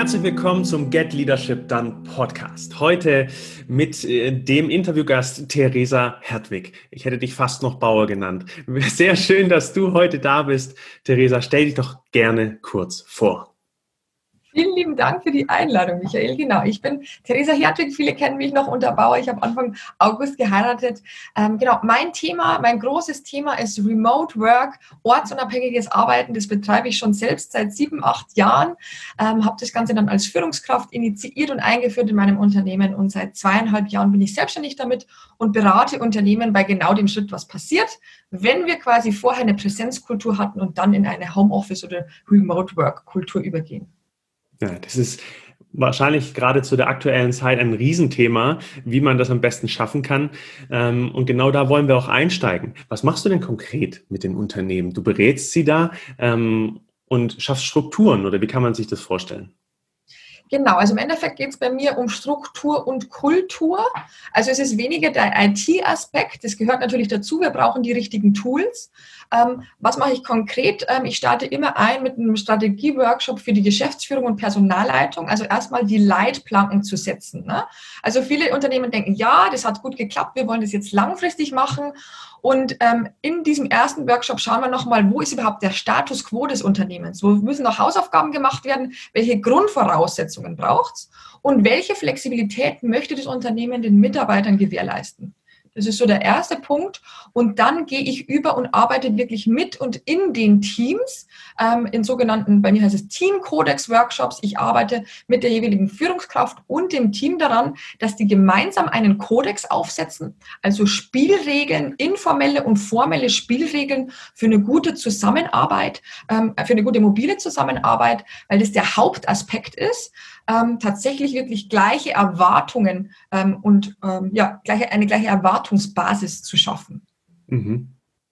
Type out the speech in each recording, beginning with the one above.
Herzlich willkommen zum Get Leadership Done Podcast. Heute mit dem Interviewgast Theresa Hertwig. Ich hätte dich fast noch Bauer genannt. Sehr schön, dass du heute da bist. Theresa, stell dich doch gerne kurz vor. Vielen lieben Dank für die Einladung, Michael. Genau, ich bin Theresa Hertwig. Viele kennen mich noch unter Bauer. Ich habe Anfang August geheiratet. Mein großes Thema ist Remote Work, ortsunabhängiges Arbeiten. Das betreibe ich schon selbst seit 7, 8 Jahren. Habe das Ganze dann als Führungskraft initiiert und eingeführt in meinem Unternehmen. Und seit 2,5 Jahren bin ich selbstständig damit und berate Unternehmen bei genau dem Schritt, was passiert, wenn wir quasi vorher eine Präsenzkultur hatten und dann in eine Homeoffice- oder Remote Work-Kultur übergehen. Ja, das ist wahrscheinlich gerade zu der aktuellen Zeit ein Riesenthema, wie man das am besten schaffen kann. Und genau da wollen wir auch einsteigen. Was machst du denn konkret mit den Unternehmen? Du berätst sie da und schaffst Strukturen, oder wie kann man sich das vorstellen? Genau, also im Endeffekt geht es bei mir um Struktur und Kultur. Also es ist weniger der IT-Aspekt, das gehört natürlich dazu, wir brauchen die richtigen Tools. Was mache ich konkret? Ich starte immer ein mit einem Strategie-Workshop für die Geschäftsführung und Personalleitung, also erstmal die Leitplanken zu setzen. Ne? Also viele Unternehmen denken, ja, das hat gut geklappt, wir wollen das jetzt langfristig machen. Und in diesem ersten Workshop schauen wir nochmal, wo ist überhaupt der Status quo des Unternehmens? Wo müssen noch Hausaufgaben gemacht werden? Welche Grundvoraussetzungen braucht es? Und welche Flexibilität möchte das Unternehmen den Mitarbeitern gewährleisten? Das ist so der erste Punkt. Und dann gehe ich über und arbeite wirklich mit und in den Teams, in sogenannten, bei mir heißt es Team-Kodex-Workshops. Ich arbeite mit der jeweiligen Führungskraft und dem Team daran, dass die gemeinsam einen Kodex aufsetzen, also Spielregeln, informelle und formelle Spielregeln für eine gute Zusammenarbeit, für eine gute mobile Zusammenarbeit, weil das der Hauptaspekt ist. Tatsächlich wirklich gleiche Erwartungen eine gleiche Erwartungsbasis zu schaffen. Mhm.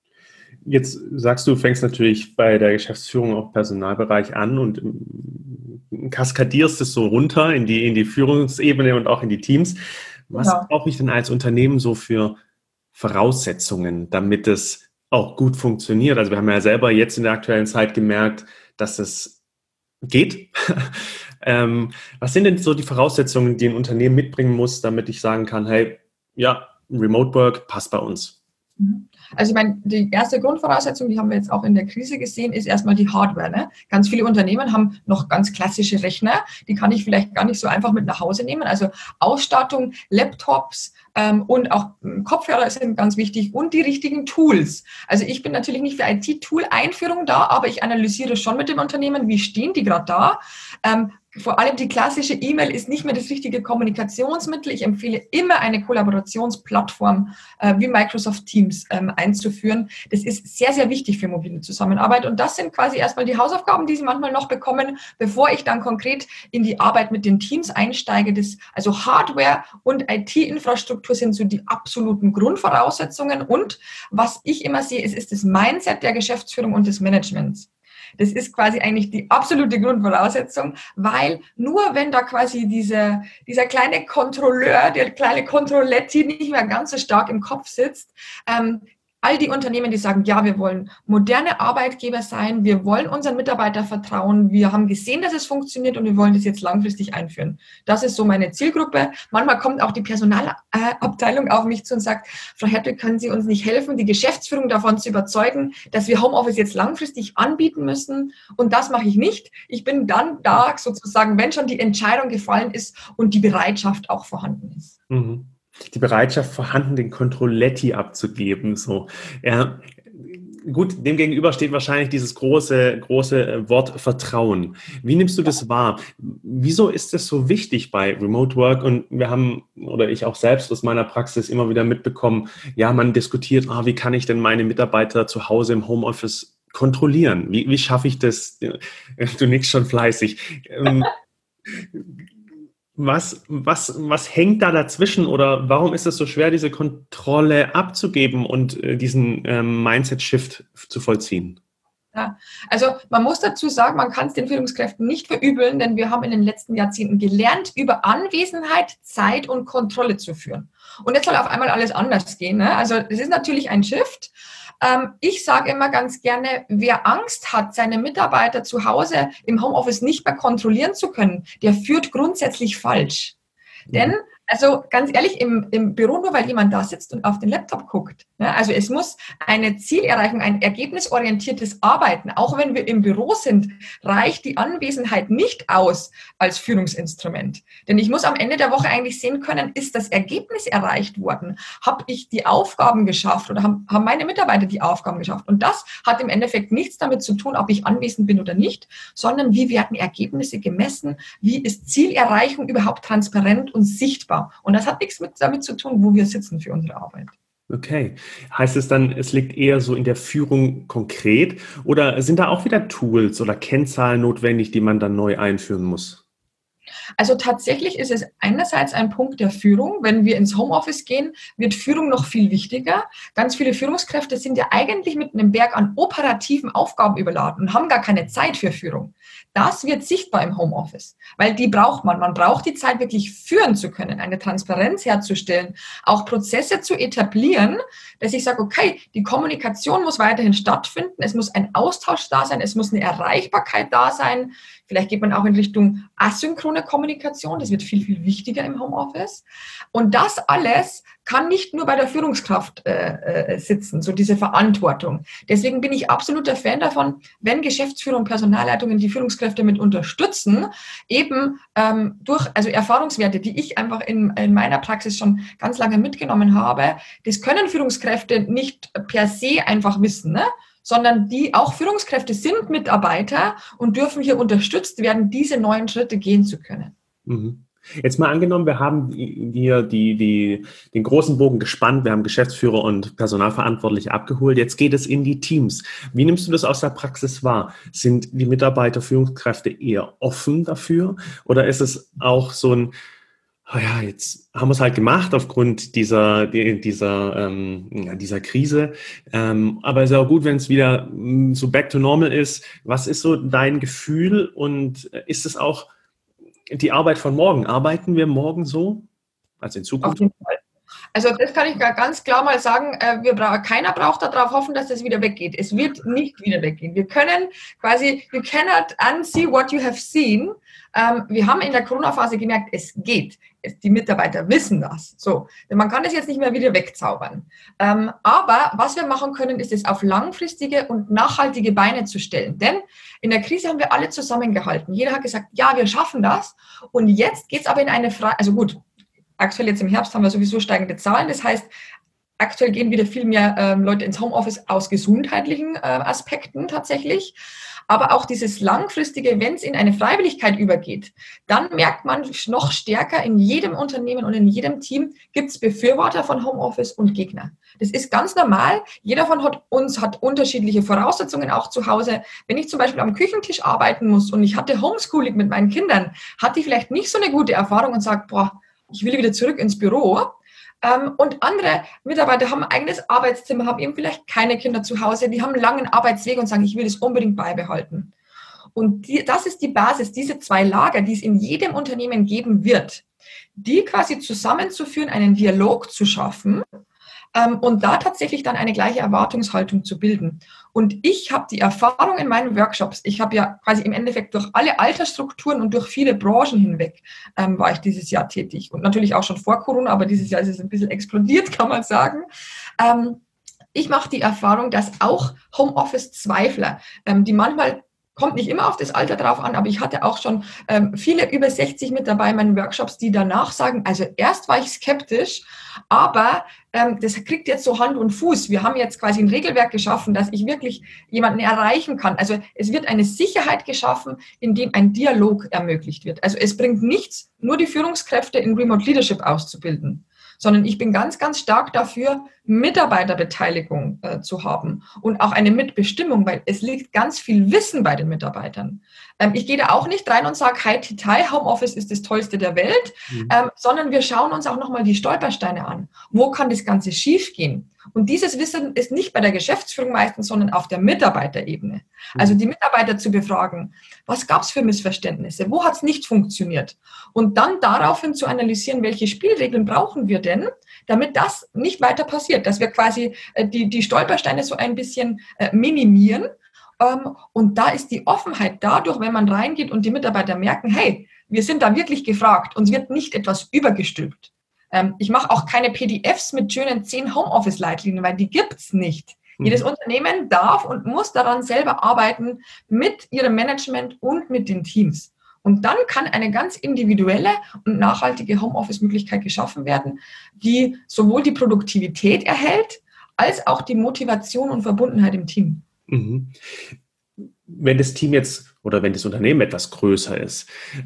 Jetzt sagst du, fängst natürlich bei der Geschäftsführung auch Personalbereich an und kaskadierst es so runter in die Führungsebene und auch in die Teams. Was brauche ich denn als Unternehmen so für Voraussetzungen, damit es auch gut funktioniert? Also wir haben ja selber jetzt in der aktuellen Zeit gemerkt, dass es geht. Was sind denn so die Voraussetzungen, die ein Unternehmen mitbringen muss, damit ich sagen kann, hey, ja, Remote Work passt bei uns? Also ich meine, die erste Grundvoraussetzung, die haben wir jetzt auch in der Krise gesehen, ist erstmal die Hardware. Ne? Ganz viele Unternehmen haben noch ganz klassische Rechner, die kann ich vielleicht gar nicht so einfach mit nach Hause nehmen. Also Ausstattung, Laptops und auch Kopfhörer sind ganz wichtig und die richtigen Tools. Also ich bin natürlich nicht für IT-Tool-Einführung da, aber ich analysiere schon mit dem Unternehmen, wie stehen die gerade da. Vor allem die klassische E-Mail ist nicht mehr das richtige Kommunikationsmittel. Ich empfehle immer eine Kollaborationsplattform wie Microsoft Teams einzuführen. Das ist sehr, sehr wichtig für mobile Zusammenarbeit. Und das sind quasi erstmal die Hausaufgaben, die Sie manchmal noch bekommen, bevor ich dann konkret in die Arbeit mit den Teams einsteige. Also Hardware und IT-Infrastruktur sind so die absoluten Grundvoraussetzungen. Und was ich immer sehe, ist das Mindset der Geschäftsführung und des Managements. Das ist quasi eigentlich die absolute Grundvoraussetzung, weil nur wenn da quasi dieser kleine Kontrolleur, der kleine Kontrolletti nicht mehr ganz so stark im Kopf sitzt, all die Unternehmen, die sagen, ja, wir wollen moderne Arbeitgeber sein, wir wollen unseren Mitarbeitern vertrauen, wir haben gesehen, dass es funktioniert und wir wollen das jetzt langfristig einführen. Das ist so meine Zielgruppe. Manchmal kommt auch die Personalabteilung auf mich zu und sagt, Frau Hertwig, können Sie uns nicht helfen, die Geschäftsführung davon zu überzeugen, dass wir Homeoffice jetzt langfristig anbieten müssen? Und das mache ich nicht. Ich bin dann da sozusagen, wenn schon die Entscheidung gefallen ist und die Bereitschaft auch vorhanden ist. Mhm. Die Bereitschaft vorhanden, den Kontrolletti abzugeben. So. Ja, gut, dem gegenüber steht wahrscheinlich dieses große Wort Vertrauen. Wie nimmst du das wahr? Wieso ist das so wichtig bei Remote Work? Und wir haben, oder ich auch selbst aus meiner Praxis immer wieder mitbekommen, ja, man diskutiert, wie kann ich denn meine Mitarbeiter zu Hause im Homeoffice kontrollieren? Wie schaffe ich das? Du nickst schon fleißig. Was hängt da dazwischen oder warum ist es so schwer, diese Kontrolle abzugeben und diesen Mindset-Shift zu vollziehen? Ja, also man muss dazu sagen, man kann es den Führungskräften nicht verübeln, denn wir haben in den letzten Jahrzehnten gelernt, über Anwesenheit, Zeit und Kontrolle zu führen. Und jetzt soll auf einmal alles anders gehen. Ne? Also es ist natürlich ein Shift. Ich sage immer ganz gerne, wer Angst hat, seine Mitarbeiter zu Hause im Homeoffice nicht mehr kontrollieren zu können, der führt grundsätzlich falsch. Denn, also ganz ehrlich, im Büro, nur weil jemand da sitzt und auf den Laptop guckt, ne, also es muss eine Zielerreichung, ein ergebnisorientiertes Arbeiten, auch wenn wir im Büro sind, reicht die Anwesenheit nicht aus als Führungsinstrument. Denn ich muss am Ende der Woche eigentlich sehen können, ist das Ergebnis erreicht worden? Habe ich die Aufgaben geschafft oder haben meine Mitarbeiter die Aufgaben geschafft? Und das hat im Endeffekt nichts damit zu tun, ob ich anwesend bin oder nicht, sondern wie werden Ergebnisse gemessen? Wie ist Zielerreichung überhaupt transparent und sichtbar? Und das hat nichts damit zu tun, wo wir sitzen für unsere Arbeit. Okay. Heißt es dann, es liegt eher so in der Führung konkret oder sind da auch wieder Tools oder Kennzahlen notwendig, die man dann neu einführen muss? Also tatsächlich ist es einerseits ein Punkt der Führung. Wenn wir ins Homeoffice gehen, wird Führung noch viel wichtiger. Ganz viele Führungskräfte sind ja eigentlich mit einem Berg an operativen Aufgaben überladen und haben gar keine Zeit für Führung. Das wird sichtbar im Homeoffice, weil die braucht man. Man braucht die Zeit, wirklich führen zu können, eine Transparenz herzustellen, auch Prozesse zu etablieren, dass ich sage, okay, die Kommunikation muss weiterhin stattfinden, es muss ein Austausch da sein, es muss eine Erreichbarkeit da sein. Vielleicht geht man auch in Richtung asynchrone Kommunikation. Das wird viel, viel wichtiger im Homeoffice. Und das alles kann nicht nur bei der Führungskraft sitzen, so diese Verantwortung. Deswegen bin ich absoluter Fan davon, wenn Geschäftsführer und Personalleitungen die Führungskräfte mit unterstützen, eben durch also Erfahrungswerte, die ich einfach in meiner Praxis schon ganz lange mitgenommen habe. Das können Führungskräfte nicht per se einfach wissen, ne? Sondern die auch Führungskräfte sind Mitarbeiter und dürfen hier unterstützt werden, diese neuen Schritte gehen zu können. Mhm. Jetzt mal angenommen, wir haben hier den großen Bogen gespannt, wir haben Geschäftsführer und Personalverantwortliche abgeholt, jetzt geht es in die Teams. Wie nimmst du das aus der Praxis wahr? Sind die Mitarbeiter, Führungskräfte eher offen dafür oder ist es auch so ein jetzt haben wir es halt gemacht aufgrund dieser Krise. Aber es ist auch gut, wenn es wieder so back to normal ist. Was ist so dein Gefühl und ist es auch die Arbeit von morgen? Arbeiten wir morgen so? Also in Zukunft? Auf jeden Fall. Also das kann ich ganz klar mal sagen, keiner braucht darauf hoffen, dass das wieder weggeht. Es wird nicht wieder weggehen. Wir können quasi, you cannot unsee what you have seen. Wir haben in der Corona-Phase gemerkt, es geht. Die Mitarbeiter wissen das. So, man kann das jetzt nicht mehr wieder wegzaubern. Aber was wir machen können, ist es auf langfristige und nachhaltige Beine zu stellen. Denn in der Krise haben wir alle zusammengehalten. Jeder hat gesagt, ja, wir schaffen das. Und jetzt geht es aber in eine Frage, also gut, aktuell jetzt im Herbst haben wir sowieso steigende Zahlen. Das heißt, aktuell gehen wieder viel mehr Leute ins Homeoffice aus gesundheitlichen Aspekten tatsächlich. Aber auch dieses langfristige, wenn es in eine Freiwilligkeit übergeht, dann merkt man noch stärker, in jedem Unternehmen und in jedem Team gibt es Befürworter von Homeoffice und Gegner. Das ist ganz normal. Jeder von uns hat unterschiedliche Voraussetzungen auch zu Hause. Wenn ich zum Beispiel am Küchentisch arbeiten muss und ich hatte Homeschooling mit meinen Kindern, hatte ich vielleicht nicht so eine gute Erfahrung und sage, boah, ich will wieder zurück ins Büro. Und andere Mitarbeiter haben ein eigenes Arbeitszimmer, haben eben vielleicht keine Kinder zu Hause, die haben einen langen Arbeitsweg und sagen, ich will das unbedingt beibehalten. Und das ist die Basis, diese zwei Lager, die es in jedem Unternehmen geben wird, die quasi zusammenzuführen, einen Dialog zu schaffen, und da tatsächlich dann eine gleiche Erwartungshaltung zu bilden. Und ich habe die Erfahrung in meinen Workshops, ich habe ja quasi im Endeffekt durch alle Altersstrukturen und durch viele Branchen hinweg war ich dieses Jahr tätig. Und natürlich auch schon vor Corona, aber dieses Jahr ist es ein bisschen explodiert, kann man sagen. Ich mache die Erfahrung, dass auch Homeoffice-Zweifler, die manchmal kommt nicht immer auf das Alter drauf an, aber ich hatte auch schon viele über 60 mit dabei in meinen Workshops, die danach sagen, also erst war ich skeptisch, aber das kriegt jetzt so Hand und Fuß. Wir haben jetzt quasi ein Regelwerk geschaffen, dass ich wirklich jemanden erreichen kann. Also es wird eine Sicherheit geschaffen, in dem ein Dialog ermöglicht wird. Also es bringt nichts, nur die Führungskräfte in Remote Leadership auszubilden, sondern ich bin ganz, ganz stark dafür, Mitarbeiterbeteiligung zu haben und auch eine Mitbestimmung, weil es liegt ganz viel Wissen bei den Mitarbeitern. Ich gehe da auch nicht rein und sage, hi, Titai, Homeoffice ist das Tollste der Welt, sondern wir schauen uns auch nochmal die Stolpersteine an. Wo kann das Ganze schiefgehen? Und dieses Wissen ist nicht bei der Geschäftsführung meistens, sondern auf der Mitarbeiterebene. Also die Mitarbeiter zu befragen, was gab es für Missverständnisse, wo hat es nicht funktioniert? Und dann daraufhin zu analysieren, welche Spielregeln brauchen wir denn, damit das nicht weiter passiert. passiert, dass wir quasi die Stolpersteine so ein bisschen minimieren. Und da ist die Offenheit dadurch, wenn man reingeht und die Mitarbeiter merken, hey, wir sind da wirklich gefragt, uns wird nicht etwas übergestülpt. Ich mache auch keine PDFs mit schönen 10 Homeoffice-Leitlinien, weil die gibt's nicht. Jedes Unternehmen darf und muss daran selber arbeiten mit ihrem Management und mit den Teams. Und dann kann eine ganz individuelle und nachhaltige Homeoffice-Möglichkeit geschaffen werden, die sowohl die Produktivität erhält, als auch die Motivation und Verbundenheit im Team. Mhm. Wenn das Team jetzt oder wenn das Unternehmen etwas größer ist,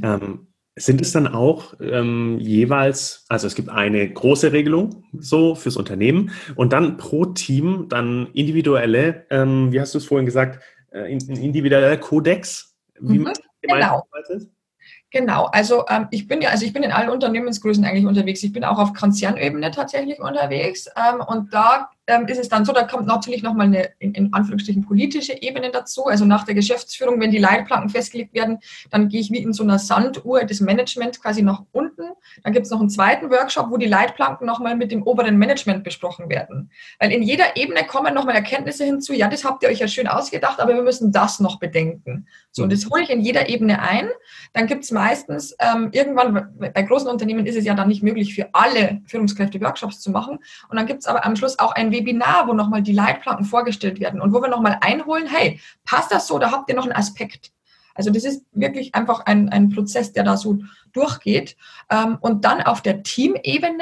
sind es dann auch jeweils, also es gibt eine große Regelung so fürs Unternehmen und dann pro Team dann individuelle, wie hast du es vorhin gesagt, individueller Kodex, wie man genau. Genau, also ich bin in allen Unternehmensgrößen eigentlich unterwegs. Ich bin auch auf Konzernebene tatsächlich unterwegs und da ist es dann so, da kommt natürlich nochmal eine in Anführungsstrichen politische Ebene dazu. Also nach der Geschäftsführung, wenn die Leitplanken festgelegt werden, dann gehe ich wie in so einer Sanduhr des Managements quasi nach unten. Dann gibt es noch einen zweiten Workshop, wo die Leitplanken nochmal mit dem oberen Management besprochen werden. Weil in jeder Ebene kommen nochmal Erkenntnisse hinzu, ja, das habt ihr euch ja schön ausgedacht, aber wir müssen das noch bedenken. So, und das hole ich in jeder Ebene ein. Dann gibt es meistens irgendwann, bei großen Unternehmen ist es ja dann nicht möglich, für alle Führungskräfte Workshops zu machen. Und dann gibt es aber am Schluss auch ein Webinar, wo nochmal die Leitplanken vorgestellt werden und wo wir nochmal einholen, hey, passt das so oder habt ihr noch einen Aspekt? Also das ist wirklich einfach ein Prozess, der da so durchgeht. Und dann auf der Teamebene,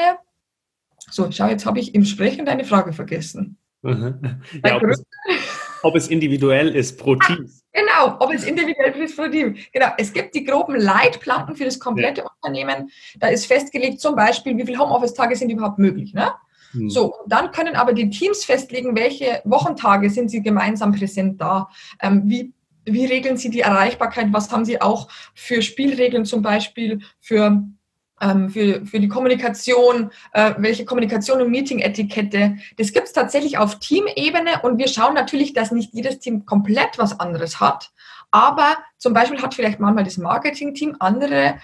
so, schau, jetzt habe ich im Sprechen deine Frage vergessen. Ja, ob es individuell ist pro Team. Genau, ob es individuell ist pro Team. Genau, es gibt die groben Leitplanken für das komplette Unternehmen. Da ist festgelegt zum Beispiel, wie viele Homeoffice-Tage sind überhaupt möglich, ne? So, dann können aber die Teams festlegen, welche Wochentage sind sie gemeinsam präsent da, wie regeln sie die Erreichbarkeit, was haben sie auch für Spielregeln zum Beispiel für die Kommunikation, welche Kommunikation und Meeting-Etikette. Das gibt es tatsächlich auf Teamebene und wir schauen natürlich, dass nicht jedes Team komplett was anderes hat. Aber zum Beispiel hat vielleicht manchmal das Marketing-Team andere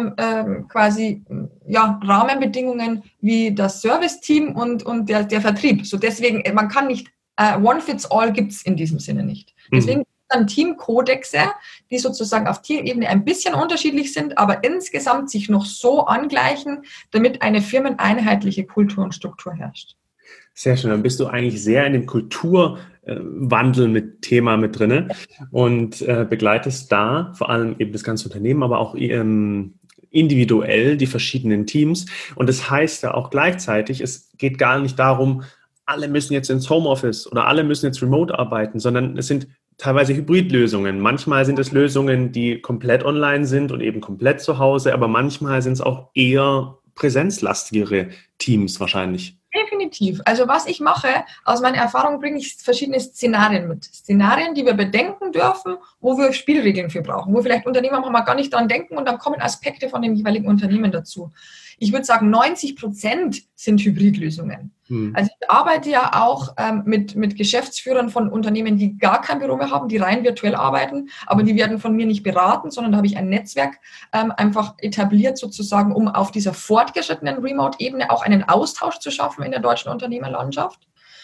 Rahmenbedingungen wie das Service-Team und der Vertrieb. So deswegen, man kann nicht, One-Fits-All gibt es in diesem Sinne nicht. Deswegen dann Teamkodexe, die sozusagen auf Teamebene ein bisschen unterschiedlich sind, aber insgesamt sich noch so angleichen, damit eine firmeneinheitliche Kultur und Struktur herrscht. Sehr schön, dann bist du eigentlich sehr in dem Kulturwandel mit Thema mit drinne und begleitest da vor allem eben das ganze Unternehmen, aber auch individuell die verschiedenen Teams. Und das heißt ja auch gleichzeitig, es geht gar nicht darum, alle müssen jetzt ins Homeoffice oder alle müssen jetzt remote arbeiten, sondern es sind teilweise Hybridlösungen. Manchmal sind es Lösungen, die komplett online sind und eben komplett zu Hause, aber manchmal sind es auch eher präsenzlastigere Teams wahrscheinlich. Definitiv. Also was ich mache, aus meiner Erfahrung bringe ich verschiedene Szenarien mit. Szenarien, die wir bedenken dürfen, wo wir Spielregeln für brauchen, wo vielleicht Unternehmer mal gar nicht dran denken und dann kommen Aspekte von dem jeweiligen Unternehmen dazu. Ich würde sagen, 90% sind Hybridlösungen. Also ich arbeite ja auch mit Geschäftsführern von Unternehmen, die gar kein Büro mehr haben, die rein virtuell arbeiten, aber die werden von mir nicht beraten, sondern da habe ich ein Netzwerk einfach etabliert sozusagen, um auf dieser fortgeschrittenen Remote-Ebene auch einen Austausch zu schaffen in der deutschen Unternehmerlandschaft.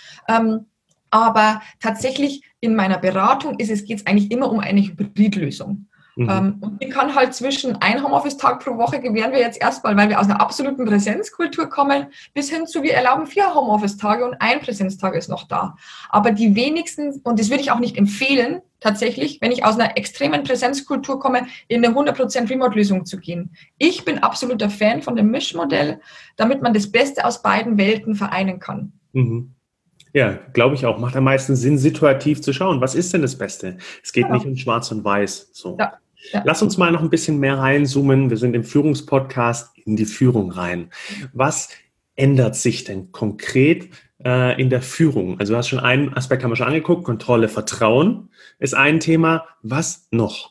Aber tatsächlich in meiner Beratung geht es eigentlich immer um eine Hybridlösung. Und die kann halt zwischen ein Homeoffice-Tag pro Woche gewähren wir jetzt erstmal, weil wir aus einer absoluten Präsenzkultur kommen, bis hin zu, wir erlauben 4 Homeoffice-Tage und ein Präsenztag ist noch da. Aber die wenigsten, und das würde ich auch nicht empfehlen, tatsächlich, wenn ich aus einer extremen Präsenzkultur komme, in eine 100% Remote-Lösung zu gehen. Ich bin absoluter Fan von dem Mischmodell, damit man das Beste aus beiden Welten vereinen kann. Ja, glaube ich auch. Macht am meisten Sinn, situativ zu schauen. Was ist denn das Beste? Es geht nicht um Schwarz und Weiß. So. Ja. Lass uns mal noch ein bisschen mehr reinzoomen. Wir sind im Führungspodcast in die Führung rein. Was ändert sich denn konkret in der Führung? Also du hast schon einen Aspekt, haben wir schon angeguckt. Kontrolle, Vertrauen ist ein Thema. Was noch?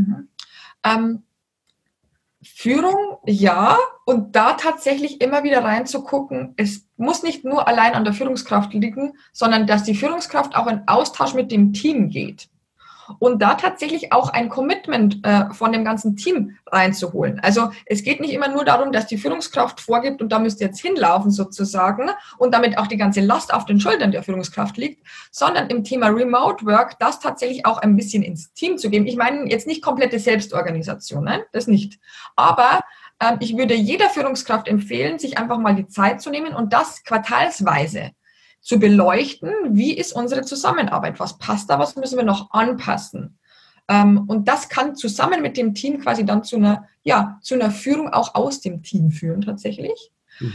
Führung, ja. Und da tatsächlich immer wieder reinzugucken, es muss nicht nur allein an der Führungskraft liegen, sondern dass die Führungskraft auch in Austausch mit dem Team geht. und da tatsächlich auch ein Commitment von dem ganzen Team reinzuholen. Also es geht nicht immer nur darum, dass die Führungskraft vorgibt und da müsst ihr jetzt hinlaufen sozusagen und damit auch die ganze Last auf den Schultern der Führungskraft liegt, sondern im Thema Remote Work das tatsächlich auch ein bisschen ins Team zu geben. Ich meine jetzt nicht komplette Selbstorganisation, ne? Das nicht. Aber ich würde jeder Führungskraft empfehlen, sich einfach mal die Zeit zu nehmen und das quartalsweise zu beleuchten, wie ist unsere Zusammenarbeit, was passt da, was müssen wir noch anpassen. Und das kann zusammen mit dem Team quasi dann zu einer Führung auch aus dem Team führen tatsächlich.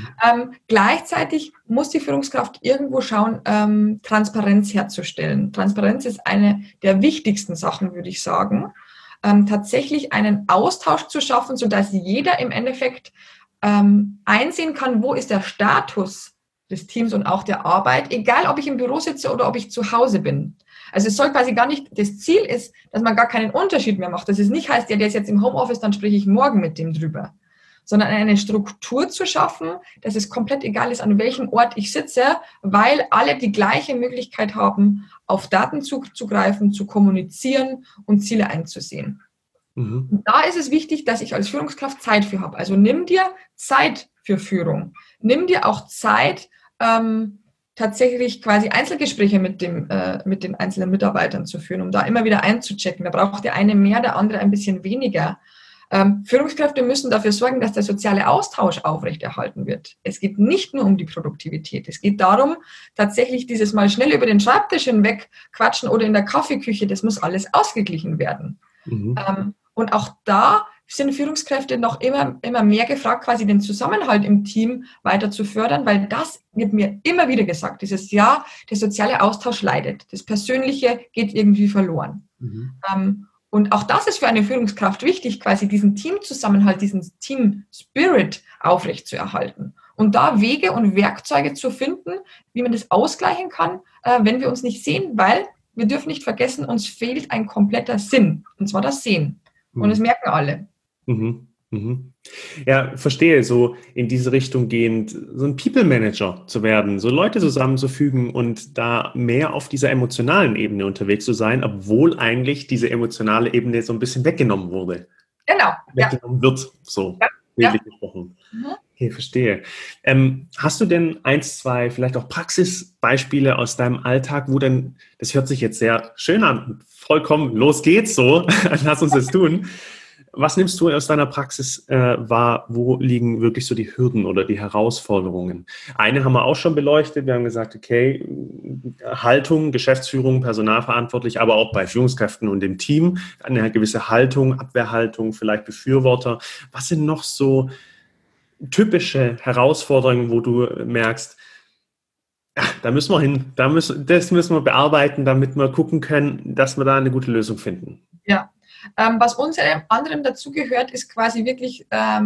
Gleichzeitig muss die Führungskraft irgendwo schauen, Transparenz herzustellen. Transparenz ist eine der wichtigsten Sachen, würde ich sagen. Tatsächlich einen Austausch zu schaffen, sodass jeder im Endeffekt einsehen kann, wo ist der Status des Teams und auch der Arbeit, egal ob ich im Büro sitze oder ob ich zu Hause bin. Also es soll quasi gar nicht, das Ziel ist, dass man gar keinen Unterschied mehr macht. Dass es nicht heißt, ja, der ist jetzt im Homeoffice, dann spreche ich morgen mit dem drüber. Sondern eine Struktur zu schaffen, dass es komplett egal ist, an welchem Ort ich sitze, weil alle die gleiche Möglichkeit haben, auf Daten zuzugreifen, zu kommunizieren und Ziele einzusehen. Und da ist es wichtig, dass ich als Führungskraft Zeit für habe. Also nimm dir Zeit für Führung. Nimm dir auch Zeit, tatsächlich quasi Einzelgespräche mit den einzelnen Mitarbeitern zu führen, um da immer wieder einzuchecken. Da braucht der eine mehr, der andere ein bisschen weniger. Führungskräfte müssen dafür sorgen, dass der soziale Austausch aufrechterhalten wird. Es geht nicht nur um die Produktivität. Es geht darum, tatsächlich dieses mal schnell über den Schreibtisch hinweg quatschen oder in der Kaffeeküche, das muss alles ausgeglichen werden. Und auch da sind Führungskräfte noch immer mehr gefragt, quasi den Zusammenhalt im Team weiter zu fördern, weil das wird mir immer wieder gesagt, dieses Jahr, der soziale Austausch leidet. Das Persönliche geht irgendwie verloren. Und auch das ist für eine Führungskraft wichtig, quasi diesen Teamzusammenhalt, diesen Team-Spirit aufrechtzuerhalten. Und da Wege und Werkzeuge zu finden, wie man das ausgleichen kann, wenn wir uns nicht sehen, weil wir dürfen nicht vergessen, uns fehlt ein kompletter Sinn, und zwar das Sehen. Und das merken alle. Ja, verstehe, so in diese Richtung gehend, so ein People-Manager zu werden, so Leute zusammenzufügen und da mehr auf dieser emotionalen Ebene unterwegs zu sein, obwohl eigentlich diese emotionale Ebene so ein bisschen weggenommen wurde. Genau. Weggenommen wird, so bildlich gesprochen. Okay, verstehe. Hast du denn 1, 2 vielleicht auch Praxisbeispiele aus deinem Alltag, wo denn, das hört sich jetzt sehr schön an, vollkommen, los geht's so, lass uns das tun. Was nimmst du aus deiner Praxis wahr? Wo liegen wirklich so die Hürden oder die Herausforderungen? Eine haben wir auch schon beleuchtet. Wir haben gesagt, okay, Haltung, Geschäftsführung, personalverantwortlich, aber auch bei Führungskräften und dem Team eine gewisse Haltung, Abwehrhaltung, vielleicht Befürworter. Was sind noch so typische Herausforderungen, wo du merkst, da müssen wir hin, das müssen wir bearbeiten, damit wir gucken können, dass wir da eine gute Lösung finden? Ja. Was unter anderem dazu gehört, ist quasi wirklich,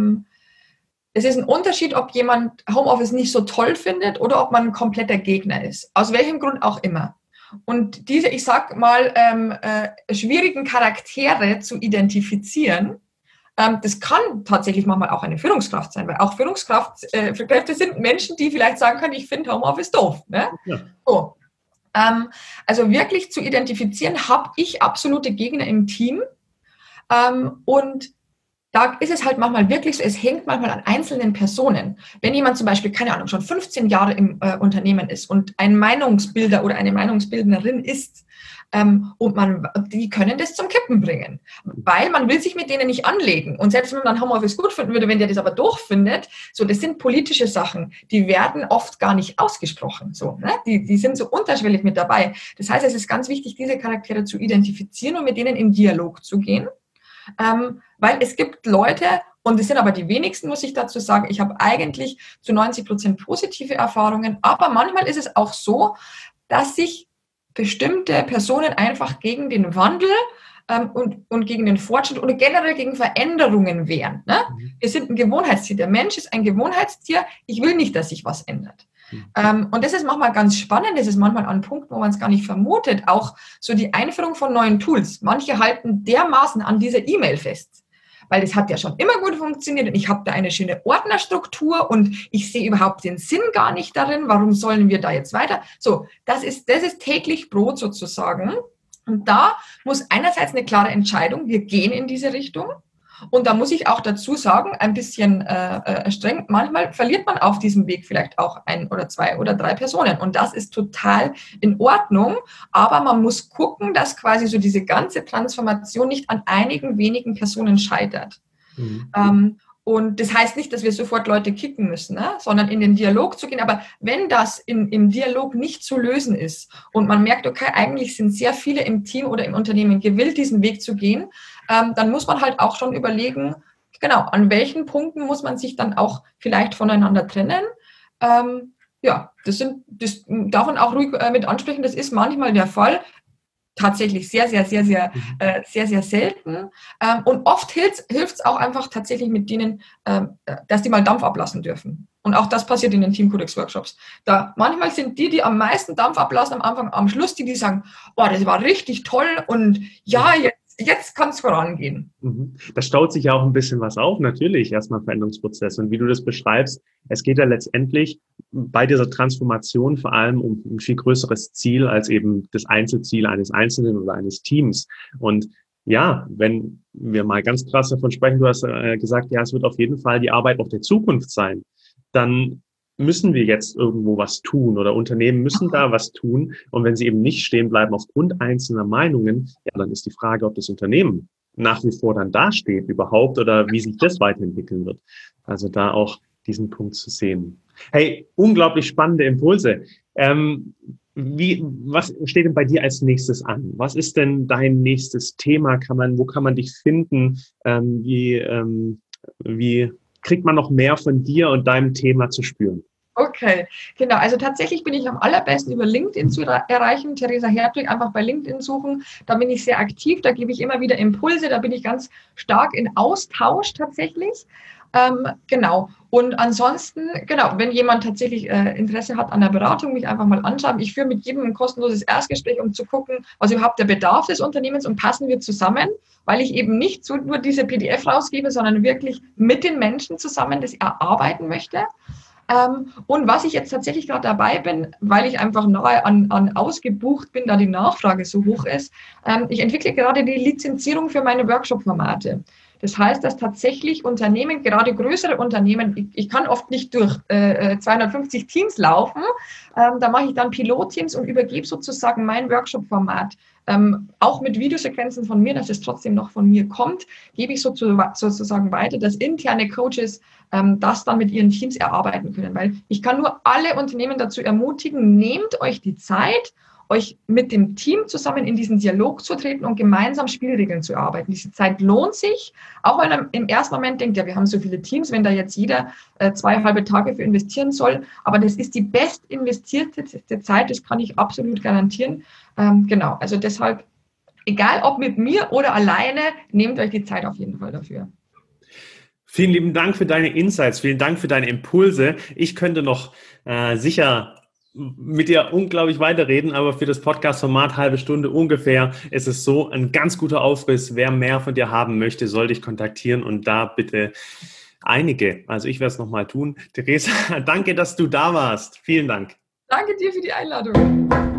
es ist ein Unterschied, ob jemand Homeoffice nicht so toll findet oder ob man ein kompletter Gegner ist. Aus welchem Grund auch immer. Und diese, ich sag mal, schwierigen Charaktere zu identifizieren, das kann tatsächlich manchmal auch eine Führungskraft sein, weil auch Führungskräfte sind Menschen, die vielleicht sagen können, ich finde Homeoffice doof. Ne? Ja. So. Also wirklich zu identifizieren, habe ich absolute Gegner im Team. Und da ist es halt manchmal wirklich so, es hängt manchmal an einzelnen Personen. Wenn jemand zum Beispiel, keine Ahnung, schon 15 Jahre im Unternehmen ist und ein Meinungsbilder oder eine Meinungsbildnerin ist, und die können das zum Kippen bringen, weil man will sich mit denen nicht anlegen. Und selbst wenn man dann Homeoffice gut finden würde, wenn der das aber durchfindet, so, das sind politische Sachen, die werden oft gar nicht ausgesprochen. So, ne? Die sind so unterschwellig mit dabei. Das heißt, es ist ganz wichtig, diese Charaktere zu identifizieren und mit denen in Dialog zu gehen. Weil es gibt Leute, und es sind aber die wenigsten, muss ich dazu sagen, ich habe eigentlich zu 90% positive Erfahrungen, aber manchmal ist es auch so, dass sich bestimmte Personen einfach gegen den Wandel und gegen den Fortschritt oder generell gegen Veränderungen wehren. Ne? Wir sind ein Gewohnheitstier. Der Mensch ist ein Gewohnheitstier. Ich will nicht, dass sich was ändert. Und das ist manchmal ganz spannend. Das ist manchmal an Punkten, wo man es gar nicht vermutet. Auch so die Einführung von neuen Tools. Manche halten dermaßen an dieser E-Mail fest, weil das hat ja schon immer gut funktioniert und ich habe da eine schöne Ordnerstruktur und ich sehe überhaupt den Sinn gar nicht darin. Warum sollen wir da jetzt weiter? So, das ist täglich Brot sozusagen. Und da muss einerseits eine klare Entscheidung, wir gehen in diese Richtung. Und da muss ich auch dazu sagen, ein bisschen streng, manchmal verliert man auf diesem Weg vielleicht auch 1 oder 2 oder 3 Personen. Und das ist total in Ordnung. Aber man muss gucken, dass quasi so diese ganze Transformation nicht an einigen wenigen Personen scheitert. Und das heißt nicht, dass wir sofort Leute kicken müssen, ne? Sondern in den Dialog zu gehen. Aber wenn das im Dialog nicht zu lösen ist und man merkt, okay, eigentlich sind sehr viele im Team oder im Unternehmen gewillt, diesen Weg zu gehen, dann muss man halt auch schon überlegen, genau, an welchen Punkten muss man sich dann auch vielleicht voneinander trennen. Ja, das darf man auch ruhig mit ansprechen. Das ist manchmal der Fall. Tatsächlich sehr, sehr, sehr, sehr, sehr, sehr selten. Und oft hilft es auch einfach tatsächlich mit denen, dass die mal Dampf ablassen dürfen. Und auch das passiert in den Teamkodex-Workshops. Manchmal sind die am meisten Dampf ablassen am Anfang, am Schluss, die sagen, boah, das war richtig toll und ja, jetzt kann es vorangehen. Da staut sich ja auch ein bisschen was auf, natürlich, erstmal Veränderungsprozess. Und wie du das beschreibst, es geht ja letztendlich bei dieser Transformation vor allem um ein viel größeres Ziel als eben das Einzelziel eines Einzelnen oder eines Teams. Und ja, wenn wir mal ganz krass davon sprechen, du hast gesagt, ja, es wird auf jeden Fall die Arbeit auch der Zukunft sein, dann müssen wir jetzt irgendwo was tun oder Unternehmen müssen da was tun. Und wenn sie eben nicht stehen bleiben aufgrund einzelner Meinungen, ja, dann ist die Frage, ob das Unternehmen nach wie vor dann dasteht überhaupt oder wie sich das weiterentwickeln wird. Also da auch diesen Punkt zu sehen. Hey, unglaublich spannende Impulse. Was steht denn bei dir als nächstes an? Was ist denn dein nächstes Thema? Wo kann man dich finden? Wie kriegt man noch mehr von dir und deinem Thema zu spüren? Okay, genau. Also tatsächlich bin ich am allerbesten über LinkedIn zu erreichen. Theresa Hertwig, einfach bei LinkedIn suchen. Da bin ich sehr aktiv, da gebe ich immer wieder Impulse, da bin ich ganz stark in Austausch tatsächlich. Genau. Und ansonsten, genau, wenn jemand tatsächlich Interesse hat an der Beratung, mich einfach mal anschauen. Ich führe mit jedem ein kostenloses Erstgespräch, um zu gucken, was überhaupt der Bedarf des Unternehmens und passen wir zusammen, weil ich eben nicht so nur diese PDF rausgebe, sondern wirklich mit den Menschen zusammen das erarbeiten möchte. Und was ich jetzt tatsächlich gerade dabei bin, weil ich einfach nahe an ausgebucht bin, da die Nachfrage so hoch ist, ich entwickle gerade die Lizenzierung für meine Workshop-Formate. Das heißt, dass tatsächlich Unternehmen, gerade größere Unternehmen, ich kann oft nicht durch 250 Teams laufen, da mache ich dann Pilotteams und übergebe sozusagen mein Workshop-Format. Auch mit Videosequenzen von mir, dass es trotzdem noch von mir kommt, gebe ich sozusagen weiter, dass interne Coaches das dann mit ihren Teams erarbeiten können. Weil ich kann nur alle Unternehmen dazu ermutigen, nehmt euch die Zeit, euch mit dem Team zusammen in diesen Dialog zu treten und gemeinsam Spielregeln zu erarbeiten. Diese Zeit lohnt sich, auch wenn man im ersten Moment denkt, ja, wir haben so viele Teams, wenn da jetzt jeder 2 halbe Tage für investieren soll. Aber das ist die best investierte Zeit, das kann ich absolut garantieren. Genau, also deshalb, egal ob mit mir oder alleine, nehmt euch die Zeit auf jeden Fall dafür. Vielen lieben Dank für deine Insights, vielen Dank für deine Impulse. Ich könnte noch sicher mit dir unglaublich weiterreden, aber für das Podcast-Format halbe Stunde ungefähr ist es so ein ganz guter Aufriss. Wer mehr von dir haben möchte, soll dich kontaktieren und da bitte einige. Also ich werde es nochmal tun. Theresa, danke, dass du da warst. Vielen Dank. Danke dir für die Einladung.